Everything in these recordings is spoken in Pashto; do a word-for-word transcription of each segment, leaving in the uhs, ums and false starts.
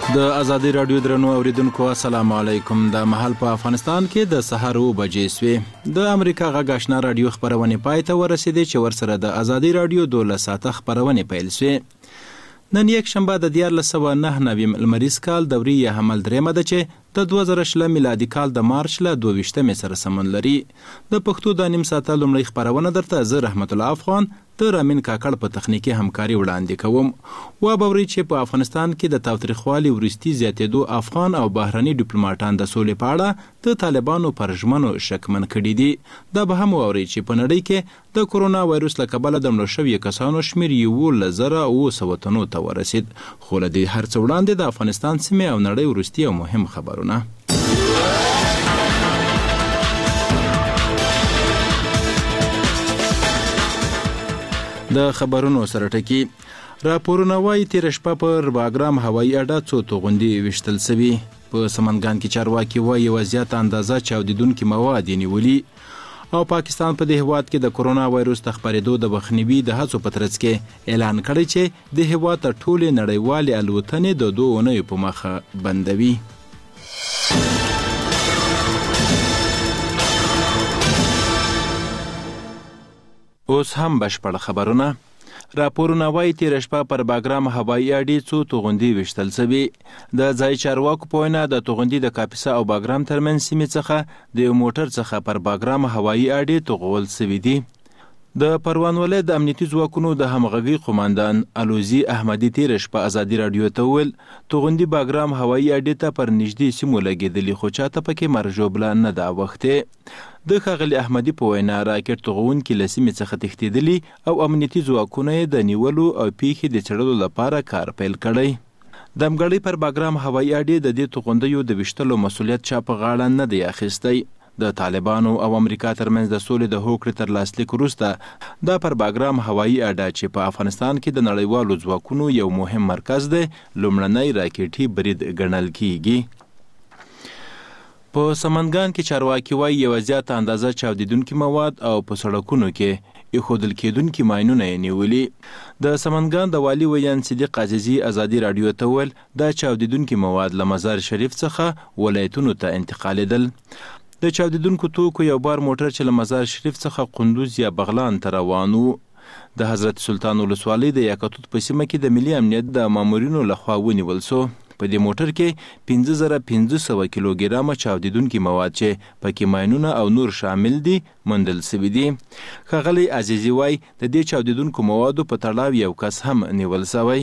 د ازادي رادیو درنو اوریدونکو السلام علیکم. د محل په افغانستان کې د سحر او بجې سوي د امریکا غږ آشنا رادیو خبرونه پای ته ورسېدې چې ورسره د ازادي رادیو دولس ساعته خبرونه پیل شوې. نن یک شنبه د دیارلس سوه نهه نوي لمریز کال دوري یا حمل درېمه ده چې د دوه زره شل میلادي کال د مارچ له دوه ویشتمې سره سمون لري. د پښتو د نیم ساعته لومړی خبرونه درته زه رحمت الله افغان د رامین کاکړ په تخنیکی همکاري وړاندې کوم. و بوري چې په افغانستان کې د تاوتریخوالي وروستي زیاتېدو افغان او بهرني ډیپلوماټان د سولې په اړه د طالبانو پر ژمنو شکمن کړي دي. دا به هم واوري چې په نړۍ کې د کورونا وایروس له کبله د مړو شویو کسانو شمېر یولس زره اوه سوه تنو ته ورسید. خو له دې هر څه وړاندې د افغانستان سیمې او نړۍ وروستي او مهم خبرونه. د خبرونو سره ټکی راپورونه وايي تېره شپه پر باګرام هوایي اډه څو توغندي ویشتل سوي. په سمنګان کې چارواکي وايي یوه زیاته اندازه چاودیدونکي مواد یې نیولي او پاکستان په دې هیواد کې د کورونا وایروس د خپرېدو د مخنیوي د هڅو په ترڅ کې اعلان کړی چې د هیواد ته ټولې نړیوالې الوتنې د دوه اونیو په مخه بندوي. اوس هم بشپړ خبرونه. راپورونه وايي تېره شپه پر باګرام هوایي اډې څو توغندي ویشتل سوي. د ځایي چارواکو په وینا د توغندي د کاپیسا او باګرام ترمنځ سیمې څخه د یو موټر څخه پر باګرام هوایي اډې توغول سوي دي. د پروانولۍ د امنیتي ځواکونو د همغږي قوماندان الوزي احمدي تېره شپه ازادي راډیو ته وویل توغندي باګرام هوایي اډې ته پر نږدې سیمو لګېدلي خو چاته پکې مرژوبله نه ده اوښتې. د ښاغلي احمدي په وینا راکټ توغونکي له سیمې څخه تښتېدلي او امنیتي ځواکونه یې د نیولو او پیښې د څېړلو لپاره کار پیل کړی. د همګړۍ پر باګرام هوایي اډې د دې توغندیو د ویشتلو مسؤلیت چا په غاړه نه دی اخیستی. د طالبانو او امریکا ترمنځ د سولې د هوکړې تر لاسلیک وروسته دا پر باګرام هوایي اډه چې په افغانستان کې د نړیوالو ځواکونو یو مهم مرکز دی لومړنی راکټي برید ګڼل کیږي. په سمنګان کې چارواکي وايي یوه زیاته اندازه چاودیدونکي مواد او په سړکونو کې ایښودل کېدونکي ماینونه یې نیولي. د سمنګان د والي ویان صدیق عزیزي ازادي راډیو ته وویل دا چاودیدونکي مواد له مزار شریف څخه ولایتونو ته انتقالېدل. د چاودیدونکو توکو یو بار موټر چې له مزار شریف څخه قندوز یا بغلان ته روان و. د حضرت سلطان ولسوالۍ د یاقوت په سیمه کې د ملي امنیت د مامورینو لخوا ونیول سو. په دې موټر کې پنځه زره پنځه سوه کیلوګرامه چاودیدونکي مواد چې پکې ماینونه او نور شامل دي موندل سوي دي. ښاغلی عزیزي وایي د دې چاودیدونکو موادو په تړاو یو کس هم نیول سوی.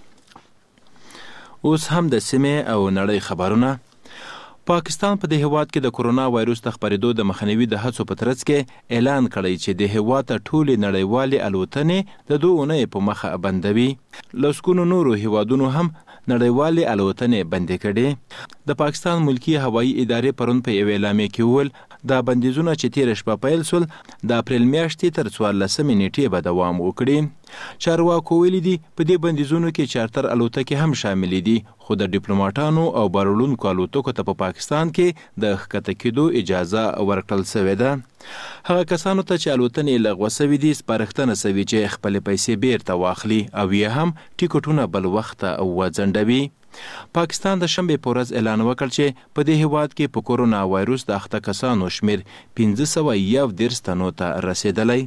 اوس هم د سیمې او نړۍ خبرونه. پاکستان په دې هیواد کې د کورونا وایروس د خپرېدو د مخنیوي د هڅو په ترڅ کې اعلان کړی چې د هیواد ته ټولې نړیوالې الوتنې د دوه اونیو په مخه بندوي. لسګونو نورو هیوادونو هم نړیوالې الوتنې بندې کړې. د پاکستان ملکی هوایي ادارې پرون په یو اعلامیه کې وویل دا بندیزونه چې تېره شپه پیل سول د اپریل میاشتې تر څوارلسمې نیټې به دوام وکړي. چارواکو ویلي دي په دې بندیزونو کې چارتر الوتکې هم شاملې دي خو د ډیپلوماټانو او بارولونکو الوتکو ته په پاکستان کې د ښکته کېدو اجازه ورکړل سوې ده. هغه کسانو ته چې الوتنې لغوه سوي دي سپارښتنه سوي چې خپلې پیسې بیرته واخلي او یا هم ټیکټونه بل وخته وځنډوي. پاکستان د شنبې په ورځ اعلان وکړ چې په دې هیواد کې په کورونا وایروس د اخته کسانو شمېر پنځه سوه یو دېرش تنو ته رسېدلی.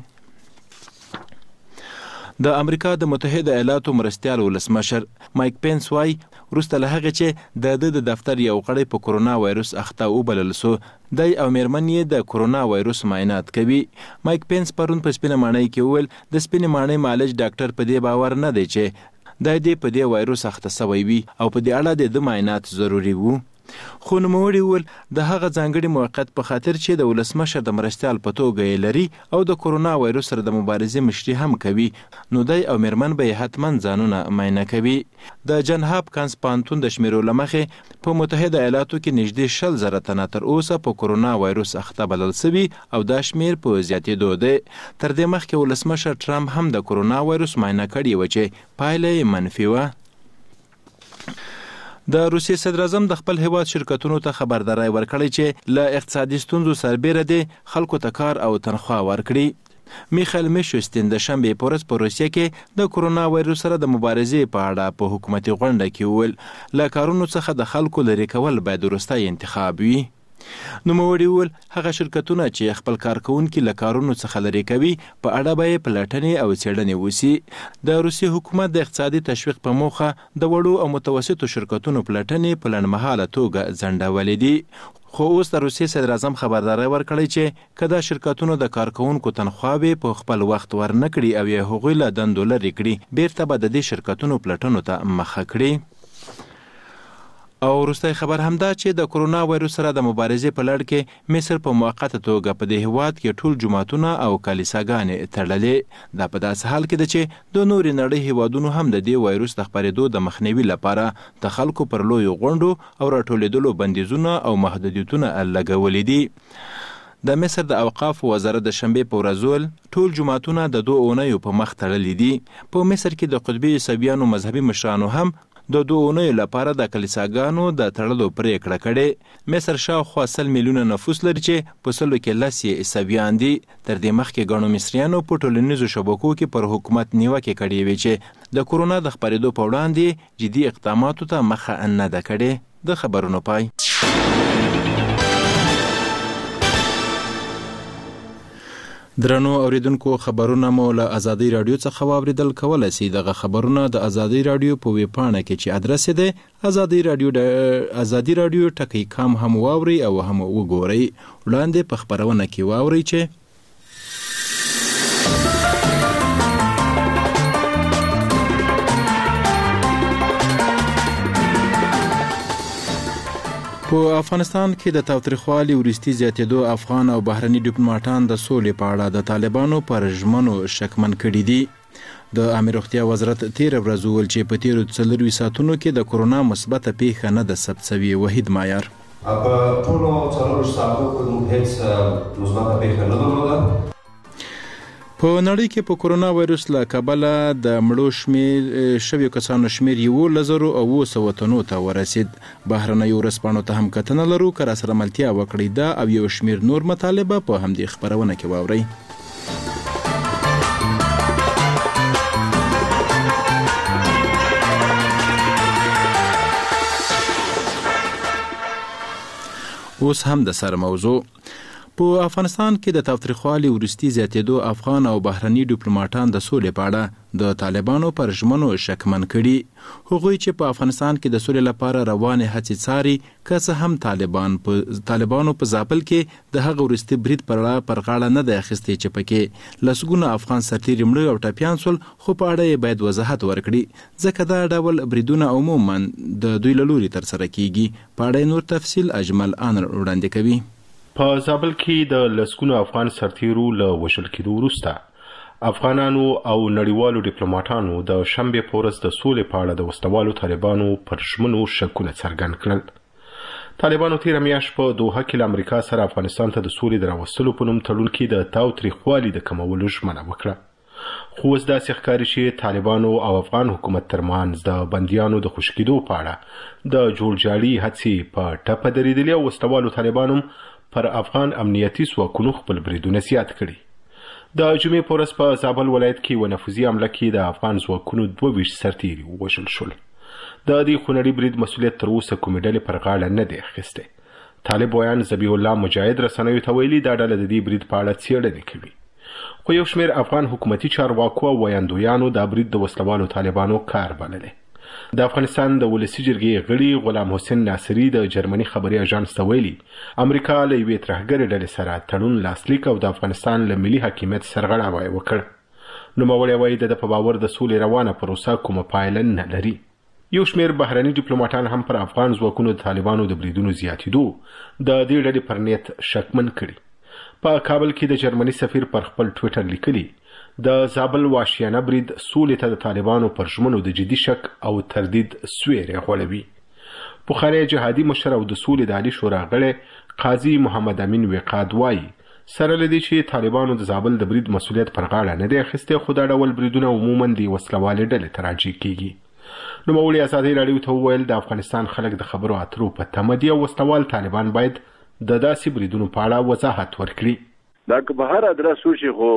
د امریکا د متحده ایالاتو مرستیال ولسمشر مایک پینس وایي وروسته له هغې چې د ده د دفتر یو غړی په کورونا وایروس اخته وبلل سو دی او میرمن یې د کورونا وایروس معاینات کوي. مایک پینس پرون په سپینه ماڼۍ کې وویل د سپینې ماڼۍ معالج ډاکټر په دې باور نه دی چې دا دې په دې وایروس اخته سوی وي او په دې اړه د ده معاینات ضروري وو. خو نوموړي وویل د هغه ځانګړي موقعیت په خاطر چې د ولسمشر د مرستیال په توګه یې لري او د کورونا وایروس سره د مبارزې مشري هم کوي نو دی او میرمن به یې حتما ځانونه معاینه کوي. د جن هاپکنز پوهنتون د شمیرو له مخې په متحده ایالاتو کې نږدې شل زره تنه تر اوسه په کورونا وایروس اخته بلل سوي او دا شمیر په زیاتېدو دی. تر دې مخکې ولسمشر ټرمپ هم د کورونا وایروس معاینه کړې وه چې پایله یې منفي وه. د روسیې صدر اعظم د خپل هیواد شرکتونو ته خبرداری ورکړی چې له اقتصادي ستونزو سربیره دي خلکو ته کار او تنخواه ورکړي. میخایل میشوستین د شنبې په ورځ په روسیه کې د کرونا وایروس سره د مبارزې په اړه په حکومتي غونډه کې وویل له کارونو څخه د خلکو لرې کول باید وروستی انتخاب وي. نوموړي وویل هغه شرکتونه چې خپل کارکوونکي له کارونو څخه لرې کوي په اړه به یې پلټنې او څېړنې وسي. د روسیې حکومت د اقتصادي تشویق په موخه د وړو او متوسطو شرکتونو پلټنې په لنډمهاله توګه ځنډولې دي. خو اوس د روسیې صدر اعظم خبرداری ورکړی چې که دا شرکتونو د کارکوونکو تنخواوې په خپل وخت ورنکړي او یې هغوی له دندو لرې کړي بیرته به د دې شرکتونو پلټنو ته مخه کړي. او وروستی خبر همدا چې د کرونا وایروس سره د مبارزې په لړ کې مصر په موقته توګه په دې هیواد کې ټول جوماتونه او کلیساګانې تړلې. دا په داسې حال کې ده چې د نورې نړۍ هیوادونو هم د دې وایروس د خپرېدو د مخنیوي لپاره د خلکو پر لویو غونډو او راټولېدلو بندیزونه او محدودیتونه لګولي دي. د مصر د اوقاف وزارت د شنبې په ورځ ویل ټول جوماتونه د دوه اونیو په مخ تړلي دي. په مصر کې د قطبي عیسویانو مذهبي مشرانو هم د دوه اونیو لپاره د کلیساګانو د تړلو پریکړه کړې. مصر شاوخوا سل میلیونه نفوس لري چې په سلو کې لس یې عیسویان دي. تر دې مخکې ګڼو مصریانو په ټولنیزو شبکو کې پر حکومت نیوکې کړې وې چې د کرونا د خپرېدو په وړاندې جدي اقداماتو ته مخه نه ده کړې. د خبرونو پای. درنو اوریدونکو خبرونه مو له ازادي رادیو څخه واوریدل. کولای شئ دغه خبرونه د ازادي رادیو په ویب پاڼه کې چې ادرس دی ازادي رادیو د ازادي رادیو ټکی کام هم واوري او هم وګورئ. وړاندې په خبرونه کې واوري چې په افغانستان کې د تاوتریخوالي وروستي زیاتېدو افغان او بهرني ډیپلوماټان د سولې په اړه د طالبانو پر ژمنو شکمن کړي دي. د عامه روغتیا وزارت تیر ورځ ویل چې په تیرو څلروي ساعتونو کې د کرونا مثبته پیښه نه ده ثبت شوې. وحید معیار په ټولو څلورو ساعتونو کې موږ هیڅ مثبته پیښه نه درلوده. په نړۍ کې په کرونا وایروس له کبله د مړو شمیر شویو کسانو شمیر یو لزرو او اوه سوه تنو ته ورسید. بهرنیو ورځپاڼو ته هم کتنه لرو که راسره ملتیا وکړئ. دا او یو شمیر نور مطالبه په همدې خبرونه کې واورئ. اوس هم د سر موضوع. په افغانستان کې د تاوتریخوالي وروستي زیاتېدو افغان او بهرني ډیپلوماټان د سولې په اړه د طالبانو پر ژمنو شکمن کړي. هغوی چې په افغانستان کې د سولې لپاره روانې هڅې څاري که څه هم طالبان په طالبانو په زابل کې د هغه وروستي برید پر پر غاړه نه دی اخیستی چې پکې لسګونه افغان سرتیري مړه او ټپیان سول، خو په اړه یې باید وضاحت ورکړي ځکه دا ډول بریدونه عموما د دوی له لوري ترسره کیږي. په اړه نور تفصیل اجمل آن وړاندې کوي. په زابل کې د لسګونو افغان سرتیرو له وژل کېدو وروسته افغانانو او نړیوالو ډیپلوماټانو د شنبې په ورځ د سولې په اړه د وسلوالو طالبانو پر ژمنو شکونه څرګند کړل. طالبانو تېره میاشت په دوحه کې له امریکا سره افغانستان ته د سولې د راوستلو په نوم تړون کې د تاوتریخوالي د کمولو ژمنه وکړه. خو اوس داسې ښکاري چې طالبانو او افغان حکومت ترمنځ د بندیانو د خوشي کېدو په اړه د جوړجاړي هڅې په ټپه درېدلې او وسلوالو طالبانو پر افغان امنیتي ځواکونو خپل بریدونه زیات کړي. د جمعې په ورځ په زابل ولایت کې یوه نفوذي حمله کې د افغان ځواکونو دوه ویشت سرتیري ووژل شول. د دې خونړي برید مسؤلیت تر اوسه کومې ډلې پر غاړه نه دی اخیستی. طالب ویان ذبیح الله مجاهد رسنیو ته ویلي دا ډله د دې برید په اړه څېړنې کوي. خو یو شمېر افغان حکومتي چارواکو او ویاندویانو دا برید د وسلوالو طالبانو کار بللی. د افغانستان د ولسي جرګې غړي غلام حسین ناصري د جرمني خبري اژانس ته ویلي امریکا له یوې ترهګرې ډلې سره تړون لاسلیک او د افغانستان له ملي حاکمیت سرغړاوی وکړ. نوموړی وایي د ده په باور د سولې روانه پروسه کومه پایله نه لري. یو شمېر بهرني ډیپلوماټان هم پر افغان ځواکونو د طالبانو د بریدونو زیاتېدو د دې ډلې پر نیت شکمن کړي. په کابل کې د جرمني سفیر پر خپل ټویټر لیکلي د زابل وحشیانه برید سولې ته د طالبانو پر ژمنو د جدي شک او تردید سویری غوړوي. پخوانی جهادي مشر او د سولې د عالي شورا غړی قاضي محمد امین وقاد وایي سره له دې چې طالبانو د زابل د برید مسؤلیت پر غاړه نه دی اخیستی، خو دا ډول بریدونه عموما د وسلوالې ډلې ته راجع کیږي. نوموړي ازادي راډیو ته وویل د افغانستان خلک د خبرو اترو په تمه دي او وسلوال طالبان باید د داسې بریدونو په اړه وضاحت ورکړي. دا که به هر ادرس وشي خو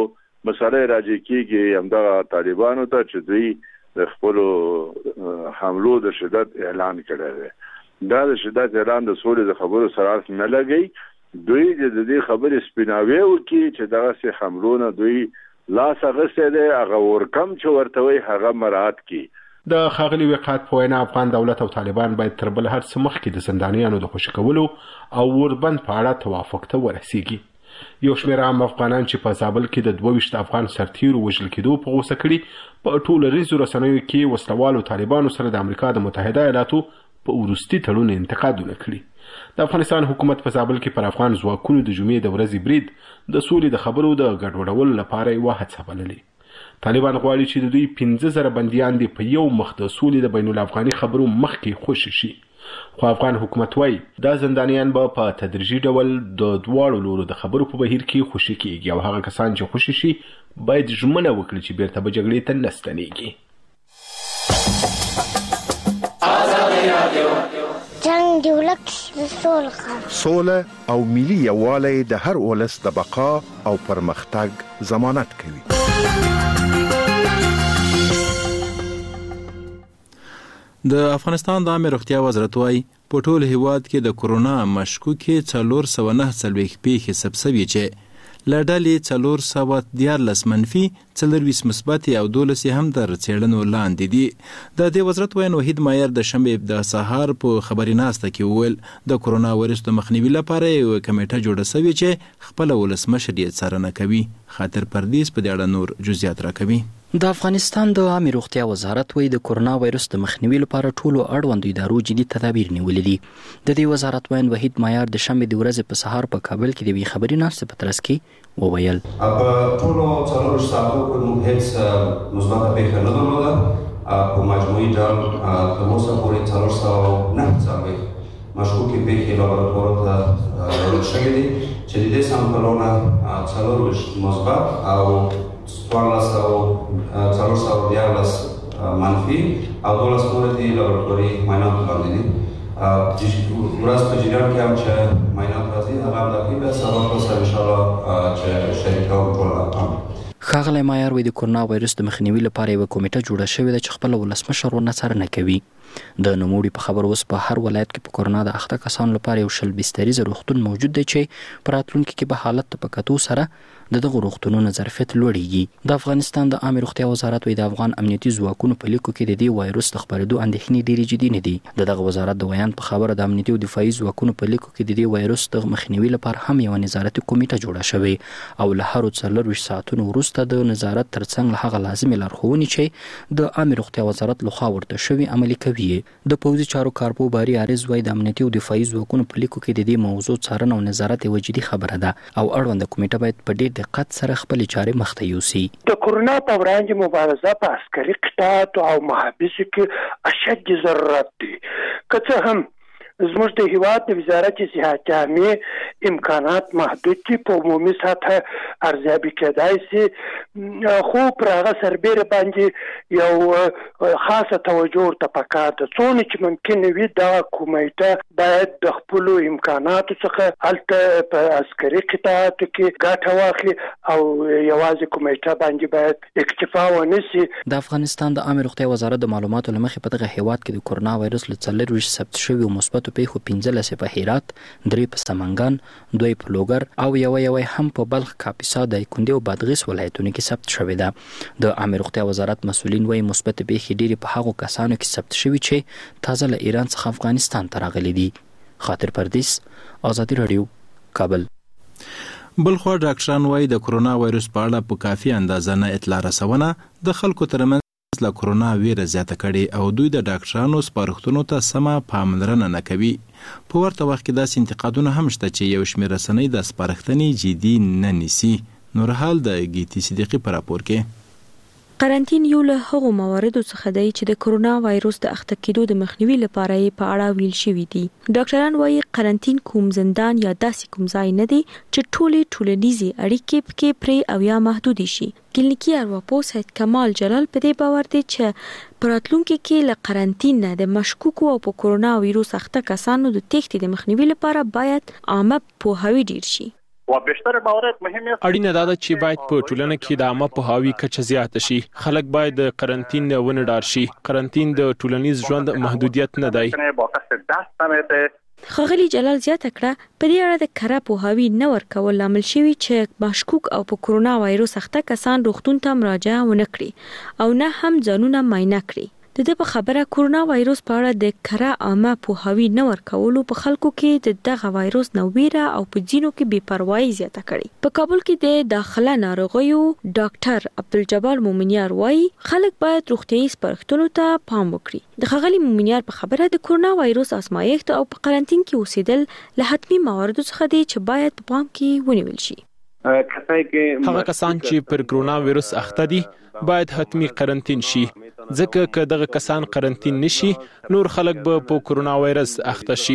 مسله راځي کېږي همدغه طالبانو ته چې دوی د خپل حملو د شدت اعلان کړی دی. دا د شدت اعلان د سولې د خبرو سره نه لګي، دوی د دې خبرې سپیناوی وکړي چې دغسې حملونه دوی لاس اخیستی دی، هغه ورکم چې ورته وایي هغه مراعات کړي. د ښاغلي وقات په وینا افغان دولت او طالبان باید تر بل هر څه مخکې د زندانیانو د خوشي کولو او اوربند په اړه توافق ته ورسیږي. یو شمېر عام افغانان چې په زابل کې د دوه ویشت افغان سرتیرو وژل کېدو په غوسه کړي په ټولنیزو رسنیو کې وسلوالو طالبانو سره د امریکا د متحده ایالاتو په وروستي تړون انتقادونه کړي. د افغانستان حکومت په زابل کې پر افغان ځواکونو د جمعې د ورځې برید د سولې د خبرو د ګډوډولو لپاره یوه هڅه بللې. طالبان غواړي چې د دوی پنځه زره بندیان دې په یو مخ د سولې د بین الافغاني خبرو مخکې خوشي شي. خو افغان حکومت وایي دا زندانیان به په تدریجي ډول د دواړو لورو د خبرو په بهیر کې خوشي کېږي او هغه کسان چې خوشي شي باید ژمنه وکړي چې بیرته به جګړې ته نه ستنېږي. جنگ دی ولک د سولې سوله او ملي یووالی د هر ولس د بقا او پرمختګ ضمانت کوي. د افغانستان د عامه روغتیا وزارت وايي په ټول هیواد کې د کورونا مشکوکې څلور سوه نهه څلوېښت پیښې ثبت شوې چې له ډلې څلور سوه دیارلس منفي څلرویشت مثبت او دولس هم تر څېړنو لاندې دي. د دې وزارت ویاند وحید مایر د شنبې د سهار په خبري ناسته کې وویل د کورونا وایرس د مخنیوي لپاره یو کمیټه جوړه شوې چې خپل ولسمشر یې څارنه کوي. خاطر پردیس په دې اړه نور جزئیات راکوي. د افغانستان د عامه روغتیا وزارت وایي د کورونا وایرس د مخنیوي لپاره ټولو اړوندو ادارو جدي تدابیر نیولي دي. د دې وزارت ویاند وحید مایر د شنبې د ورځې په سهار په کابل کې د یوې خبري ناستې په ترڅ کې وویل په ټولو څلورو ساعتونو کې موږ هیڅ مثبته پیښه نه درلوده. په مجموعي ډول تر اوسه پورې څلور سوه نهه څلوېښت مشکوکې پیښې لابراتوارو ته راوړل شوې دي چې د دې سامپلونه څلورویشت مثبت او څوارلس او څلور سوه دیارلس منفي او دولس نور دي لابراتواري معایناتو باندې دي. ورځ په جریان کې هم چې معاینات راځي هغه هم دقیق به سبا په سره انشاءالله چې شریکوم ټول. ښاغلی مایر وایي د کورونا وایرس د مخنیوي لپاره یوه کمیټه جوړه شوې ده چې خپله ولسمشر ورنه څارنه کوي. د نوموړي په خبر اوس په هر ولایت کې په کورونا د اخته کسانو لپاره یو شل بستریز روغتون موجود دی چې په راتلونکي کې به حالت ته په کتو سره د دغه روغتونونو ظرفیت لوړیږي. د افغانستان د عامه روغتیا وزارت وایي د افغان امنیتي ځواکونو په لیکو کې د دې وایرس د خپرېدو اندېښنې ډېرې جدي نه دي. د دغه وزارت د ویاند په خبره د امنیتي او دفاعي ځواکونو په لیکو کې د دې وایرس د مخنیوي لپاره هم یوه نظارتي کمیټه جوړه شوې او له هرو څلرویشت ساعتونو وروسته د نظارت ترڅنګ له هغه لازمې لارښوونې چې د عامه روغتیا وزارت لخوا ورته شوې عملي کوي. د پوځي چارو کارپو باري عارض وایي د امنیتي او دفاعي ځواکونو په لیکو کې د دې موضوع څارنه او نظارت یوه جدي خبره ده او اړونده کمیټه باید په ډېر دقت سره خپل چارې مخته یوسي. د کورونا په وړاندې مبارزه په عسکري قطاعاتو او محابسو کې اشد ضرورت دی. که څه هم زموږ د هیواد د وزارت صحت عامې امکانات محدود دي، په عمومي سطح ارزیابي کېدای شي، خو پر هغه سربیره باندې یو خاصه توجه ورته پکار ده. څونه چې ممکن وي دغه کمیټه باید د خپلو امکاناتو څخه هلته په عسکري قطاعاتو کې ګټه واخلي او یوازې کمیټه باندې باید اکتفا ونه شي. د افغانستان د عامه روغتیا وزارت د معلوماتو له مخې په دغه هیواد کې د کورونا وایرس له څلرویشت ثبت شویو مثبتو پیښو پنځلس په هرات، درې په سمنګان، دوی په لوګر او یوه یوه هم په بلخ، کاپیسا، دایکنډي او بادغیس ولایتونو کې ثبت شوې ده. د عامه روغتیا وزارت مسؤلین وایي مثبت پیښې ډېرې په هغو کسانو کې ثبت شوي چې تازه له ایران څخه افغانستان ته راغلي دي. خاطر پردیس، آزادي راډیو، کابل. بلخوا ډاکټران وایي د کورونا وایرس په اړه په کافي اندازه نه اطلاع رسونه د خلکو ترمنځ له کورونا ویره زیاته کړي او دوی د ډاکټرانو سپارښتنو ته سمه پاملرنه نه کوي. په ورته وخت کې داسې انتقادونه هم شته چې یو شمېر رسنۍ د سپارښتنې جدي نه نیسي. نورحال د ګیتی صدیقي په راپور کې. قرنطین یو له هغو مواردو څخه دی چې د کورونا وایرس د اخته کېدو د مخنیوي لپاره یې په اړه ویل شوي دي. ډاکټران وایي قرنطین کوم زندان یا داسې کوم ځای نه دی چې ټولې ټولنیزې اړیکې پکې پرې او یا محدودې شي. کلینیکي ارواپوه سید کمال جلال په دې باور دی چې په راتلونکي کې له قرنطین نه د مشکوکو او په کورونا وایرس اخته کسانو د تېښتې د مخنیوي لپاره باید عامه پوهاوی ډېر شي. و بیشتر موارد مهم است. اړینه ده چې باید په ټولنه کې د عامه پوهاوي کچه زیاته شي. خلک باید د قرنطین ونه ډار شي. قرنطین د ټولنیز ژوند محدودیت نه دی. ښاغلي جلال زیاته کړه په دې اړه د کره پوهاوي نه ورکول لامل شوی چې مشکوک او په کورونا وایروس اخته کسان روغتون ته مراجعه ونه کړي او نه هم ځانونه معاینه کړي. د دې په خبره کورونا وایروس په اړه د کره عامه پوهاوي نه ورکولو په خلکو کې د دغه وایروس نو ویره او په ځینو کې بې پروايي زیاته کړي. په کابل کې د داخله ناروغیو ډاکټر عبدالجبار مومنیار وایي خلک باید روغتیايي سپارښتنو ته پام وکړي. د ښاغلي مومنیار په خبره د کورونا وایروس ازمایښت او په قرنطین کې اوسېدل له حتمي مواردو څخه دي چې باید په پام کې ونیول شي. هغه کسان چې پر کورونا وایروس اخته دي باید حتمی قرنطین شي، ځکه که دغه کسان قرنطین نشي نور خلک به په کورونا وایرس اخته شي.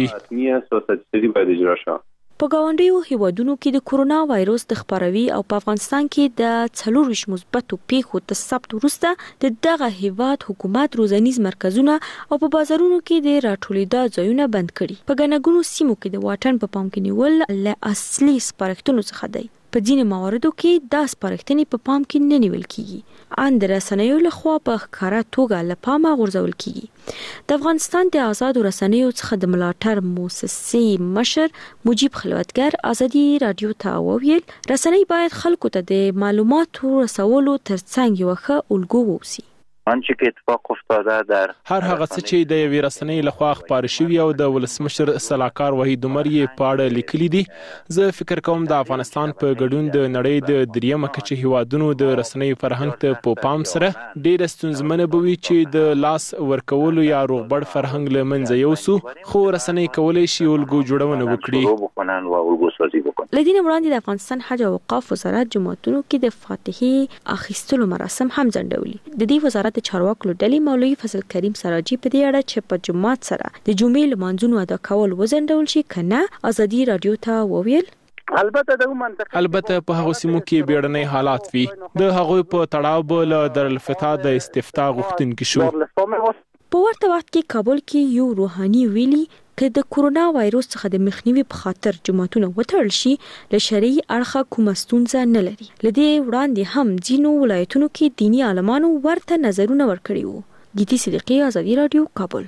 په ګاونډیو هیوادونو کې د کورونا وایروس د خپروي او په افغانستان کې د څلور ویشت مثبتو پیښو د ثبت وروسته د دغه هیواد حکومت روزنیز مرکزونه او په بازارونو کې د راټولیدا ځایونه بند کړي. په ګڼهګونو سیمو کې د واټن په پام کې نیول له اصلي سپارښتنو څخه دی. په ځینې مواردو کې دا سپارښتنې په پام کې نه نیول کیږي، ان د رسنیو لخوا په ښکاره توګه له پامه غورځول کیږي. د افغانستان د آزادو رسنیو څخه د ملاتړ موسسې مشر مجيب خلوتګر ازادي رادیو ته وویل رسنۍ باید خلکو ته د معلوماتو رسولو ترڅنګ یو ښه الګو ووسی. آنچه که اتفاق افتاده در هر هغه څه چې د یوې رسنۍ لخوا خپاره شوي او د ولسمشر سلاکار وحید عمر یې په اړه لیکلي دي، زه فکر کوم د افغانستان په ګډون د نړۍ د دریمه کچې هیوادونو د رسنۍ فرهنګ ته په پام سره ډېره ستونزمنه به وي چې د لاس ورکولو یا روغبړ فرهنګ له منځه یوسو، خو رسنۍ کولی شي الګو جوړونه وکړي. له دې نه وړاندې د افغانستان حج او اوقاف وزارت جوماتونو کې د فاتحې اخیستلو مراسم هم ځنډولي. د دې وزارت د چارواکو ډلې مولوي فضل کریم سراجي په دې اړه چې په جمعات سره د جمعې لمانځونو ادا کول وځنډول شي کنه ازادي رادیو ته وویل البته د منطقه البته په هغه سیمو کې بیړنۍ حالات وي. د هغوی په تړاو بل دارالفتاح د استفتاء غوښتونکي شو. په ورته وخت کې کابل کې یو روحاني ویلي که د کورونا وایروس څخه د مخنیوي په خاطر جمعتونه وتړل شي له شرعي اړخه کومه ستونزه نه لري. له دې وړاندې هم ځینو ولایتونو کې دیني عالمانو ورته نظرونه ورکړي وو. گیتی صدیقی، ازادي رادیو، کابل.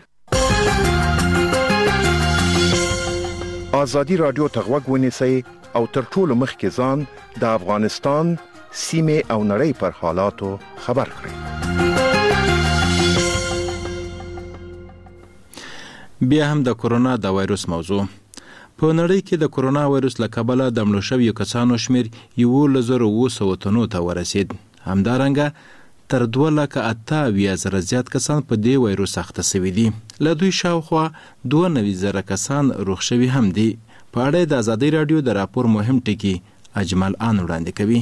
ازادي رادیو ته غوږ ونیسئ او تر ټولو مخکې ځان د افغانستان سیمې او نړۍ پر حالاتو خبر کړئ. بیا هم د کورونا د وایروس موضوع. په نړۍ کې د کورونا وایروس له کبله د مړو شویو کسانو شمیر یو زر اوه سوه تنو ته ورسید. همدارنګه تر دوه لکه اته اویا زره زیات کسان په دې وایروس اخته شوي دي. له دوی شاوخوا دوه نوي زره کسان روغ شوي هم دي. په اړه د ازادي رادیو د راپور مهم ټکي اجمل آن وړاندې کوي.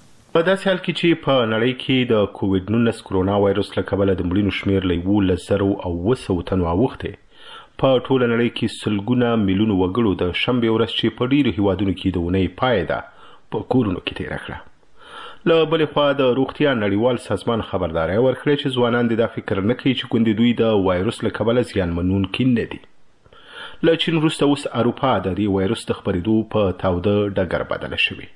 په داسې حال کې چې په نړۍ کې د کووډ نولس کورونا وایروس له کبله د مړینو شمیر له یولس زره اوه سوه تنو اوښتی. په ټوله نړۍ کې سلګونه میلیونه وګړو د شنبې ورځ چې په ډیرو هیوادونو کې د اونۍ پای ده په کورونو کې تېره کړه. له بلې خوا د روغتیا نړیوال سازمان خبرداری ورکړې چې ځوانان د دا فکر نه کوي چې ګوندې دوی د وایروس له کبله زیانمنونکي نه دي. له چین وروسته اوس اروپا د دې وایروس د خپرېدو په تاوده ډګر بدله شوې.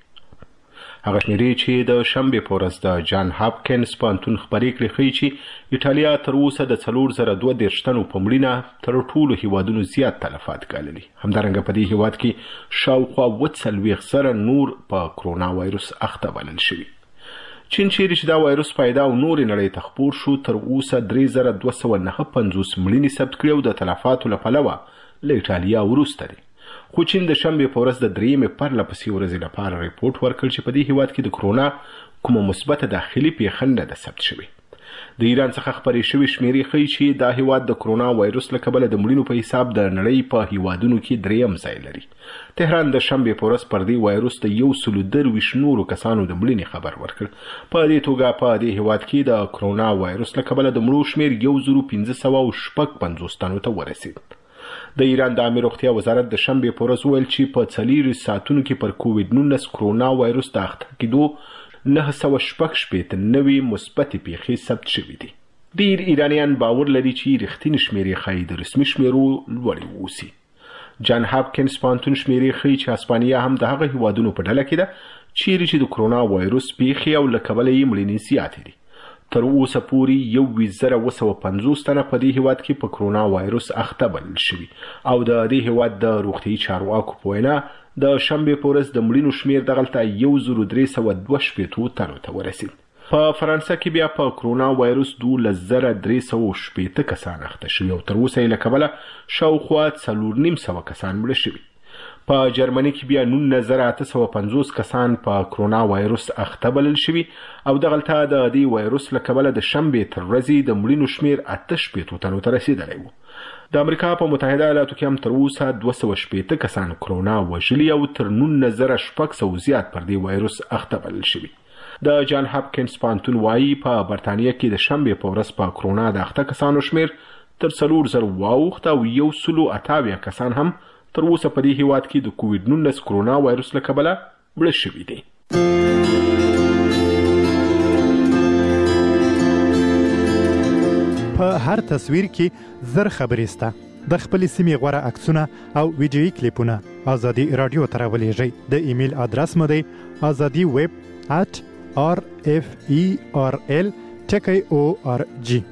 هغه شمیرې چې د شنبې په ورځ د جان هاپکینز پوهنتون خپرې کړې ښیي چې ایټالیا تر اوسه د څلور زره دوه دېرش تنو په مړینه تر ټولو هیوادونو زیات تلفات ګاللي. همدارنګه په دې هیواد کې شاوخوا اووه څلوېښت زره نور په کرونا وایروس اخته بلل شوي. چین چیرې چې دا وایروس پیدا او نورې نړۍ ته خپور شو تر اوسه درې زره دوه سوه نهه پنځوس مړینې ثبت کړي او د تلفاتو له پلوه له ایټالیا وروسته دی. خو چین د شنبې په ورځ د درېیمې پرله پسې ورځې لپاره ریپورټ ورکړ چې په دې هیواد کې د کرونا کومه مثبته داخلي پیښه نه ده ثبت شوې. د ایران څخه خپرې شوې شمیرې ښیي چې دا هیواد د کرونا وایروس له کبله د مړینو په حساب د نړۍ په هیوادونو کې درېیم ځای لري. تهران د شنبې په ورځ پر دې وایروس د یو سلو درویشت نورو کسانو د مړینې خبر ورکړ. په دې توګه په دې هیواد کې د کرونا وایروس له کبله د مړو شمیر یو زرو پنځه سوه او شپږ پنځوس تنو ته ورسید. د ایران د عامه روغتیا وزارت د شنبې په ورځ ویل چې په څلېرویشت ساعتونو کې پر کووډ نولس کرونا وایروس د اخته کېدو نهه سوه شپږ شپېته نوې مثبتې پیښې ثبت شوي دي. ډېر ایرانیان باور لري چې رښتینې شمیرې ښایي د رسمي شمیرو لوړې واوسي. جان هاپکینز پوهنتون شمیرې ښیي چې هسپانیا هم د هغه هیوادونو په ډله کې ده چیرې چې د کرونا وایروس پیښې او له کبله یې مړینې زیاتې دي. تر اوسه پورې یو زره اوه سوه پنځوس تنه په دې هیواد کې په کرونا وایروس اخته بلل شوي او د دې هیواد د روغتیايي چارواکو په وینا د شنبې په ورځ د مړینو شمیر دغلته یو زر درې سوه دوه شپېتو تنو ته ورسید. په فرانسه کې بیا په کرونا وایروس دولس زره درې سوه شپېته کسان اخته شوي او تر اوسه یې له کبله شاوخوا څلور نیم سوه کسان مړه شوي. په جرمني کې بیا نولس زره اته سوه پنځوس کسان په کرونا وایروس اخته بلل شوي او دغلته د دې وایروس له کبله د شنبې تر ورځې د مړینو شمیر اته شپېتو تنو ته رسېدلی و. د امریکا په متحده ایالاتو کې هم تر اوسه دوه سوه شپېته کسان کرونا وژلي او تر نولس زره شپږ سوه زیات پر دې وایروس اخته بلل شوي. د جان هاپکینز پوهنتون وایي په برطانیه کې د شنبې په ورځ په کرونا د اخته کسانو شمیر تر څلور زره واوښت او یو سلو اته اویا کسان هم تر اوسه په دې هیواد کې د کووډ نولس کرونا وایروس له کبله مړه شوي دي. په هر تصویر کې زر خبرې سته. د خپلې سیمې غوره عکسونه او ویډیویي کلیپونه ازادي راډیو ته راولېږئ. د ایمیل ادرس مو دی ازادي ویب ات آر اف ای آر ال ټکی او آر جی.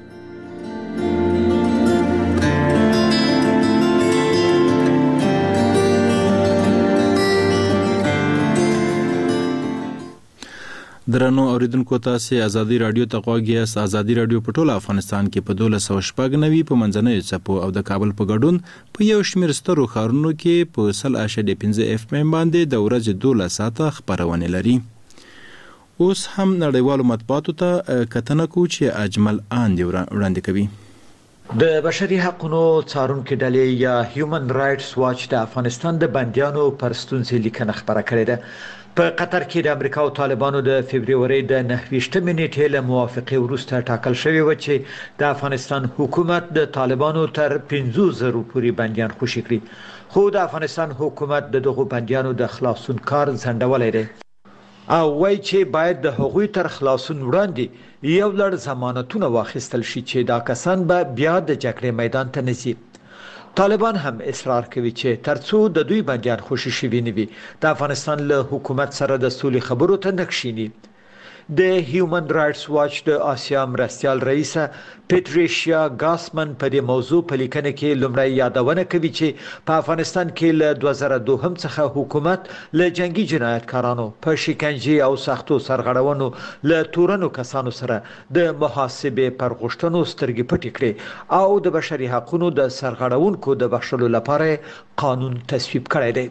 درنو اوریدونکو تاسو ازادي رادیو ته غوږ یاست. ازادي رادیو په ټول افغانستان کې په دولس سوه شپږ نوي په منځنیو څپو او د کابل په ګډون په یو شمېر سترو ښارونو کې په سل اعشاریه پنځه اف ام باندې د ورځې دولس ساعته خپرونې لري. اوس هم نړیوالو مطبوعاتو ته کتنه کوو چې اجمل آن دی وړاندې کوي. د بشري حقوقو څارونکو ډلې یا هیومن رائټس واچ د افغانستان د بندیانو پر ستونزې لیکنه خپره کړې ده. په قطر کې د امریکا او طالبانو د فبرवरी د نهه ویشتمې نیټې له موافقې وروسته ټاکل شوی و چې د افغانستان حکومت د طالبانو تر پنځوس زره پورې بندیان خوشي کړي. خو د افغانستان حکومت د دغو بندیانو د خلاصون کار ځنډولی دی او وایي چې باید د هغوی تر خلاصون وړاندې یو لړ ضمانتونه واخیستل شي چې دا کسان به بیا د جګړې میدان ته نه ځي. طالبان هم اصرار کوي چې ترڅو د دوی بندیان خوشي شوي نه وي د افغانستان له حکومت سره د سولې خبرو ته نه کښیني. د هیومن رائټس واچ د آسیا مرستیال رئیسه پیټریشیا ګاسمن په دې موضوع په لیکنه کې لومړی یادونه کوي چې په افغانستان کې له دوه زره دوه څخه حکومت له جنگي جنایتکارانو په شکنجه او سختو سرغړونو له تورنو کسانو سره د محاسبې پر غوښتنو سترګې پټې کړې او د بشري حقوقو د سرغړونکو د بخښلو لپاره قانون تصویب کړی دی.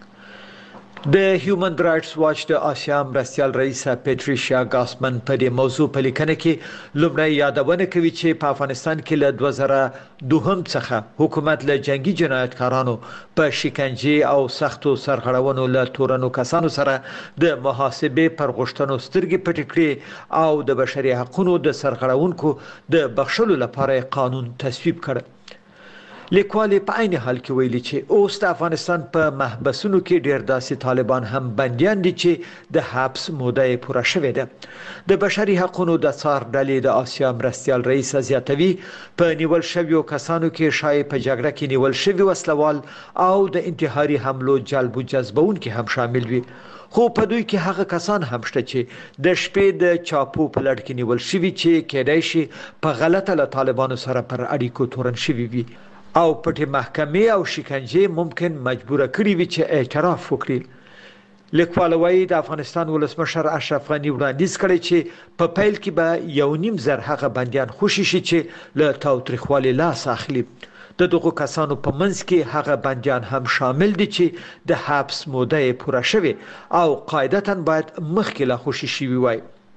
د هیومن رائټس واچ د آسیا مرستیال رئیسه پیټریشیا ګاسمن په دې موضوع په لیکنه کې لومړی یادونه کوي چې په افغانستان کې له دوه زره دوه څخه حکومت له جنگي جنایتکارانو په شکنجه او سختو سرغړونو له تورنو کسانو سره د محاسبې پر غوښتنو سترګې پټې کړې او د بشري حقوقو د سرغړونکو د بخښلو لپاره قانون تصویب کړ. لیکوال په عین حال کې ویلي چې اوس د افغانستان په محبسونو کې ډېر داسې طالبان هم بندیان دي چې د حبس موده یې پوره شوې ده. د بشري حقوقو د څار ډلې د آسیا مرستیال رئیس زیاتوي په نیول شویو کسانو کې شای په جګړه کې نیول شوی وسلوال او د انتحاري حملو جلب او جذبونکي هم شامل وي. خو په دوی کې هغه کسان هم شته چې د شپې د چاپو په لړ کې نیول شوي چې کېدای شي په غلطه له طالبانو سره پر اړیکو تورن شوي وي او پټې محکمې او شکنجه ممکن مجبوره کړي وي چې اعتراف وکړي. لیکوال وایي د افغانستان ولسمشر اشرف غني وړاندیز کړی چې په پیل کې به یو نیم زر هغه بندیان خوشي شي چې له تاوتریخوالي لاس اخلي. د دغو کسانو په منځ کې هغه بندیان هم شامل دي چې د حبس موده یې پوره شوې او قاعدتاً باید مخکې لا خوشي شوي وای.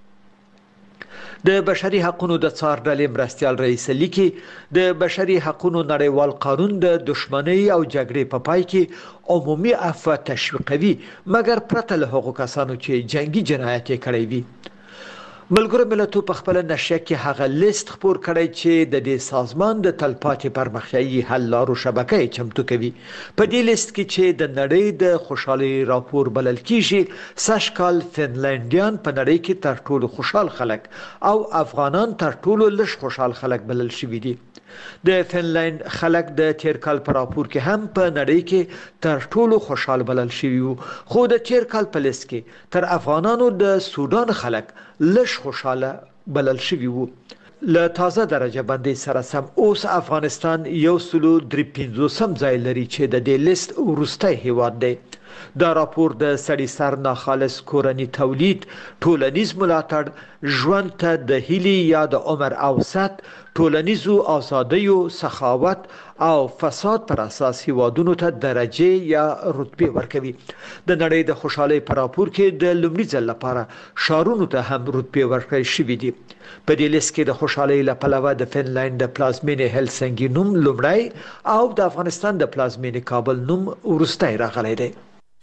د بشري حقوقو د څار ډلې مرستیال رئیس لیکي د بشري حقوقو نړیوال قانون د دښمنۍ او جګړې په پای کې عمومي عفو تشویقوي مګر پرته له هغو کسانو چې جنگي جنایت کړی وي. ملګرو ملتونو په خپل نشریه کې هغه لیست خپور کړی چې د دې سازمان د تلپاتې پرمختیايي حل لارو شبکه چمتو کوي. په دې لیست کې چې د نړۍ د خوشحالي راپور بلل کیږي ساشکال فنلندیان په نړۍ کې تر ټولو خوشحال خلک او افغانان تر ټولو لږ خوشحال خلک بلل شوي دي. د فنلند خلک د تیر کال په راپور کې هم په نړۍ کې تر ټولو خوشحال بلل شوي وو، خو د تیر کال په لیست کې تر افغانانو د سودان خلک لږ خوشحاله بلل شوي وو. له تازه درجه بندۍ سره سم اوس افغانستان یو سلو درې پنځوسم ځای لري چې د دې لیست وروستی هیواد دی. دا راپور د سړي سر ناخالص کورنی تولید، ټولنیز ملاتړ، ژوند ته د هیلې یا د عمر اوسط، ټولنیزو آزادیو، سخاوت او فساد پر اساس هیوادونو ته درجه یا رتبه ورکوي. د نړۍ د خوشحالۍ په راپور کې د لومړي ځل لپاره ښارونو ته هم رتبه ورکړل شوې دي. په دې لیست کې د خوشحالۍ له پلوه د فنلند د پلازمینې هلسنکي نوم لومړی او د افغانستان د پلازمینې کابل نوم وروستی راغلی دی.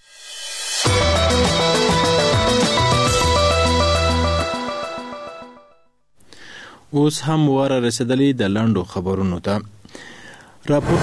اوس هم واره رسیدلی د لاندو خبرونو ته. راپور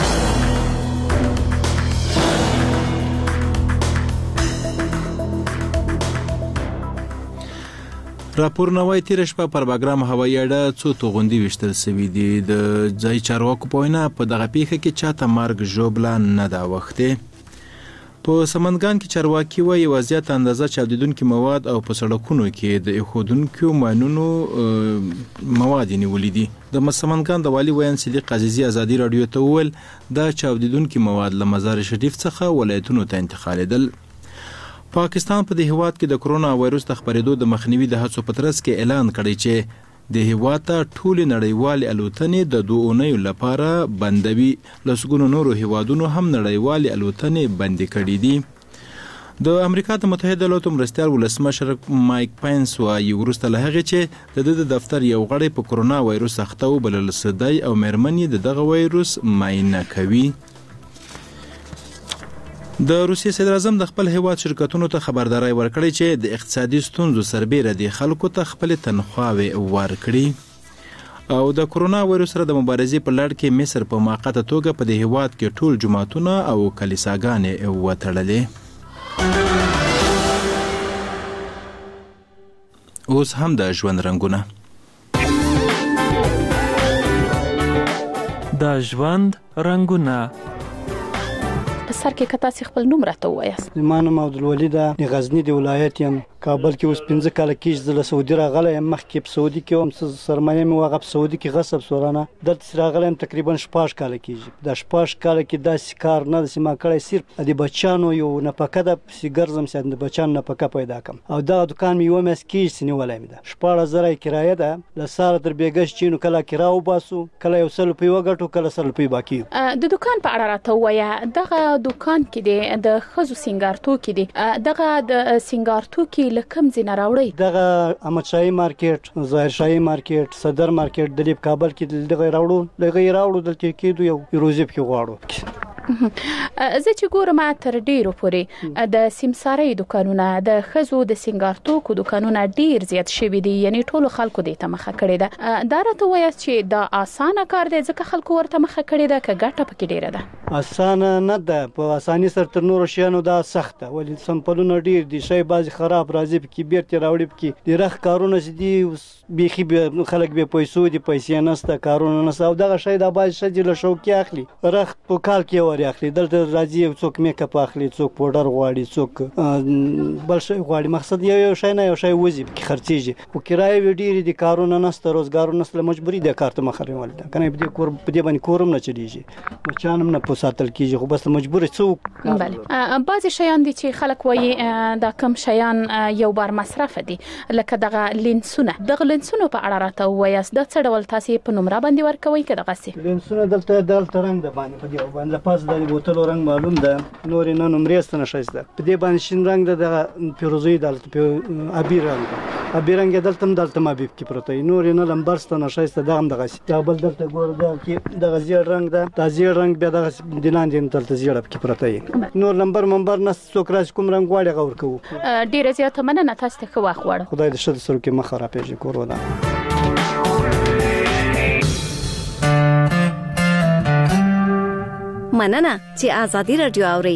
راپورونه وايي تېره شپه پر باګرام هوایي اډه څو توغندي ویشتل سوي دي. د ځایي چارواکو په وینا په دغه پیښه کې چاته مرګ ژوبله نه ده اوښتې. په سمنګان کې چارواکي وايي وضعیت اندازه چاودیدونکي مواد او په سړکونو کې د ایښودونکو ماینونو مواد نیولي دي. د سمنګان د والي ویان صدیق عزیزي ازادي راډیو ته وویل دا چاودیدونکي مواد له مزار شریف څخه ولایتونو ته انتقالېدل. پاکستان په دې هیواد کې د کرونا وایروس د خپرېدو د مخنیوي د هڅو په ترڅ کې اعلان کړی چې د هیواد ته ټولې نړیوالې الوتنې د دوه اونیو لپاره بندوي. لسګونو نورو هیوادونو هم نړیوالې الوتنې بندې کړې دي. د امریکا د متحده ایالاتو مرستیال ولسمشر مایک پینس وایي وروسته له هغې چې د ده د دفتر یو غړی په کرونا وایروس اخته وبلل سوی او میرمن یې د دغه وایروس معاینه کوي. د روسیې صدر اعظم د خپل هیواد شرکتونو ته خبرداری ورکړی چې د اقتصادي ستونزو سربیره د خلکو ته خپل تنخواوې ورکړي. او د کرونا وایروس سره د مبارزې په لړ کې مصر په موقته توګه په دې هیواد کې ټول جماعتونه او کلیساګانې وتړلې. اوس هم د ژوند رنګونه. د ژوند رنګونه. سر کې کتا سي خپل نوم راته وایاست. ما نوم عبدالولي ده، د غزني د ولایت یم. کابل کې اوس پنځه کاله کېږي زه له سعودي راغلی یم. مخکې په سعودي کې وم، سرمایه مې هغه په سعودي کې غصب سورانه. دلته چې راغلی یم تقریبا شپږ کاله کېږي. دا شپږ کاله کې داسې کار نه داسې ما کړی، صرف د بچیانو یو نفقه ده، پسې ګرځم چې د بچیانو نفقه پیدا کړم. او دغه دوکان مې یوه میاشت کېږي چې نیولی مې ده. شپاړس زره یې کرایه ده. له سهاره تر بېګش چې نو کله کرا وباسو، کله یو سل روپۍ وګټو، کله سل روپۍ باقي وي. د دوکان په اړه راته ووایه. دغه دوکان کې دی د ښځو سینګار توکي دي. دغه د سینګار توکي له کوم ځای نه راوړئ؟ دغه احمدشاهي مارکیټ، ظاهرشاهي مارکیټ، صدر مارکیټ دلې په کابل کې دغه راوړو دغه یې راوړو دلته کېدو یو روزي پکې غواړو. زه چې ګورم تر ډیرو پورې د سیمسارۍ دوکانونه، د ښځو د سینګار توکو دوکانونه ډیر زیات شوي دي، یعنی ټولو خلکو دې ته مخه کړې ده. دا راته وایاست چې دا اسانه کار دی ځکه خلکو ورته مخه کړې ده که ګټه پکې ډیره ده؟ اسانه نه ده، په اساني سره تر نورو شیانو دا سخت ده. ولې سمپلونه ډیر دي، شی بعضې خراب راځي پکې بیرته راوړي پکې د رخ کارونه چې دي بیخي خلک بې پیسو دي، پیسې نشته، کارونه نشته. او دغه شی دا بعضې ښځې له شوقي اخلي، رخ په کال کې ور اخلي. دلته راځي یو څوک میک اپ اخلي، څوک پوډر غواړي، څوک بل شی غواړي. مقصد یو یو شی نه یو شی وځي پکې خرڅېږي. خو کرایې وي ډېرې دي، کارونه نشته، روزګارونه نشته، مجبوري ده کار ته مخه نیول ده. که نه په دې کور په دې باندې کور هم نه چلېږي، بچیان هم نه په ساتل کېږي، خو بس مجبور څوک. بله بعضې شیان دي چې خلک وایي دا کم شیان یو بار مصرف دي، لکه دغه لینسونه. دغه لینسونو په اړه راته ووایاست دا څه ډول تاسې په نمره باندې ورکوئ که دغسې؟ لینسونه دلته دلته رنګ ده باندې په دې باندې له پاسه د بوتلو رنګ معلوم ده، نورې نه نمرې ستنه ښایسته. په دې باندې شین رنګ ده، دغه فیروزي دلته ابي رنګ ده، ابي رنګ یې دلته هم دلته هم ابي کې پروته وي، نورې نه لمبر ستنه ښایسته. دغه هم دغسې دا بل دلته ګوره دغه کې دغه زیړ رنګ ده، دا زیړ رنګ بیا دغسې د لاندې هم دلته زیړه پکې پروته وي. نور لمبر منبر نه څوک راشي کوم رنګ غواړي هغه ورکوو. ډېره زیاته مننه، تاسو ته ښه وخت غواړم. خدای د ښځو سره کې مخ خرابېږي کور ودان. مننه چې آزادي رادیو اوري.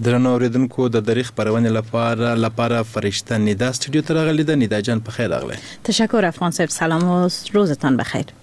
درنو اوریدونکو د دریخ پرونې لپاره لپاره فرشته ندا استودیو ته راغلي ده. ندا جان په خیر راغلی. تشکر افغان صاحب، سلام و روزتان بخیر.